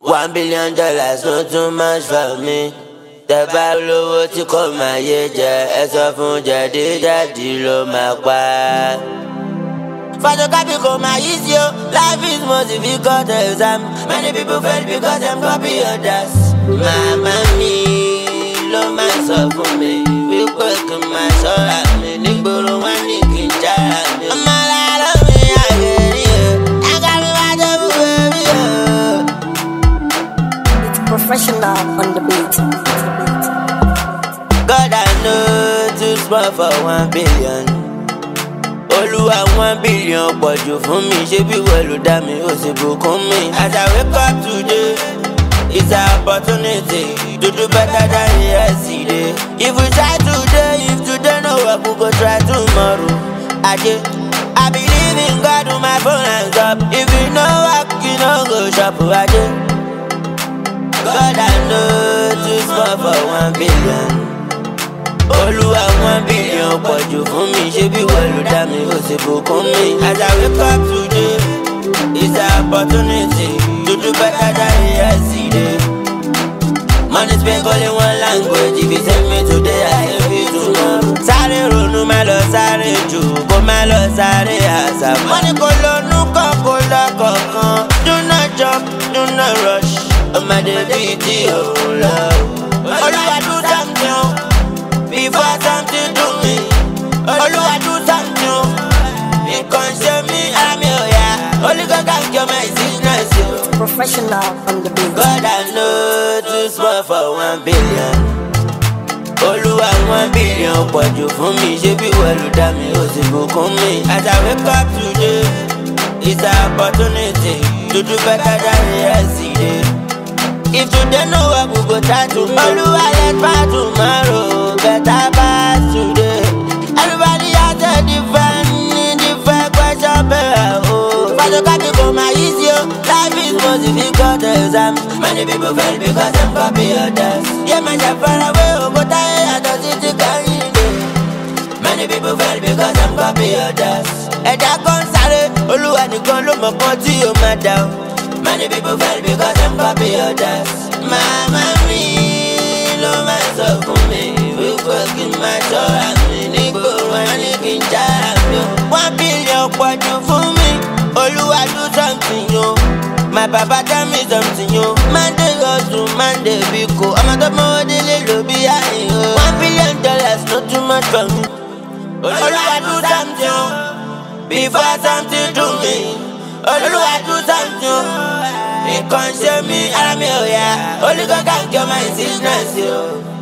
$1 billion not too much for me. Tẹ́ bá lówó tí kò máa yé jẹ, ẹ sọ fún jẹ̀díjẹ̀dí ló máa pa. Photocopy kò máa yí sí o, life is most difficult exam. Many people fail because them copy others. Màmá mi ló máa sọ fún mi wípé kí n máa ṣọ́ra mi nígboro wá ní kí n jára mi. Ọmọ aláàlọ́ mi àgbèrè o, agbára wá tó bú bẹ́bí o. It's professional on the beat. God, I know too small for 1 billion. Olúwa 1 billion pọ̀jù fún mi, ṣé bí wọ́n ló dá mi ó sì bùkún mi. As I wake up today, it's an opportunity to do better than yesterday. If we try today, if today no work, we go try tomorrow. I believe in God, do my phone hands up. If you no work, you no go shop. God, I know too small for 1 billion. Olúwa 1 billion pọ̀jù fún mi, ṣé bí wọ́n ló dá mi ó sì bùkún mi. As I wake up today, it's an opportunity to do better than yesterday. Money speak only one language. If you save me today, I save you tomorrow. Sáré ronú má lọ sáré jù, kó má lọ sáré àṣà. Money kò lónú kan kò lọ́kọ̀ọ̀kan. Do not jump, do not rush. Ọmọdé bíi tí òun lọ. Olúwa do something before something do me. Olúwa do something. Nǹkan ṣe mí, ara mi ò yá. Only God can cure my sickness, yo. Professional on the beat. God, I know too small for 1 billion. Olúwa 1 billion pọ̀jù fún mi, ṣé bí wọ́n ló dá mi ó sì bùkún mi. As I wake up today, it's an opportunity to do better than yesterday. If today no work, we go try tomorrow. Olúwa let pass tomorrow, better pass today. Everybody has a different question, oh. Photocopy kò máa yí sí o, life is most difficult exam. Many people fail because them copy others. Yeah, man, they're far away, oh, go tired, I don't see the carry day. Many people fail because them copy others. Ẹ̀dá kan sáré, Olúwa nìkan ló mọ̀ kan tí ó máa dà o. Many people fail because them copy others. Màmá mi ló máa sọ fún mi wípé kí n máa ṣọ́ra mi nígboro wá ní kí n jára mi o. 1 billion pọ̀jù fún mi, Olúwa do something yo. My papa tell me something yo. Monday hustle, Monday biko. Ọmọ tó mọ́wọ́ délé ló bí àyìn o. $1 billion not too much for me. Olúwa do something yo before something do me. Olúwa do something yo. Nǹkan ṣe mí, ara mi ò yá. Only God can cure my sickness yo.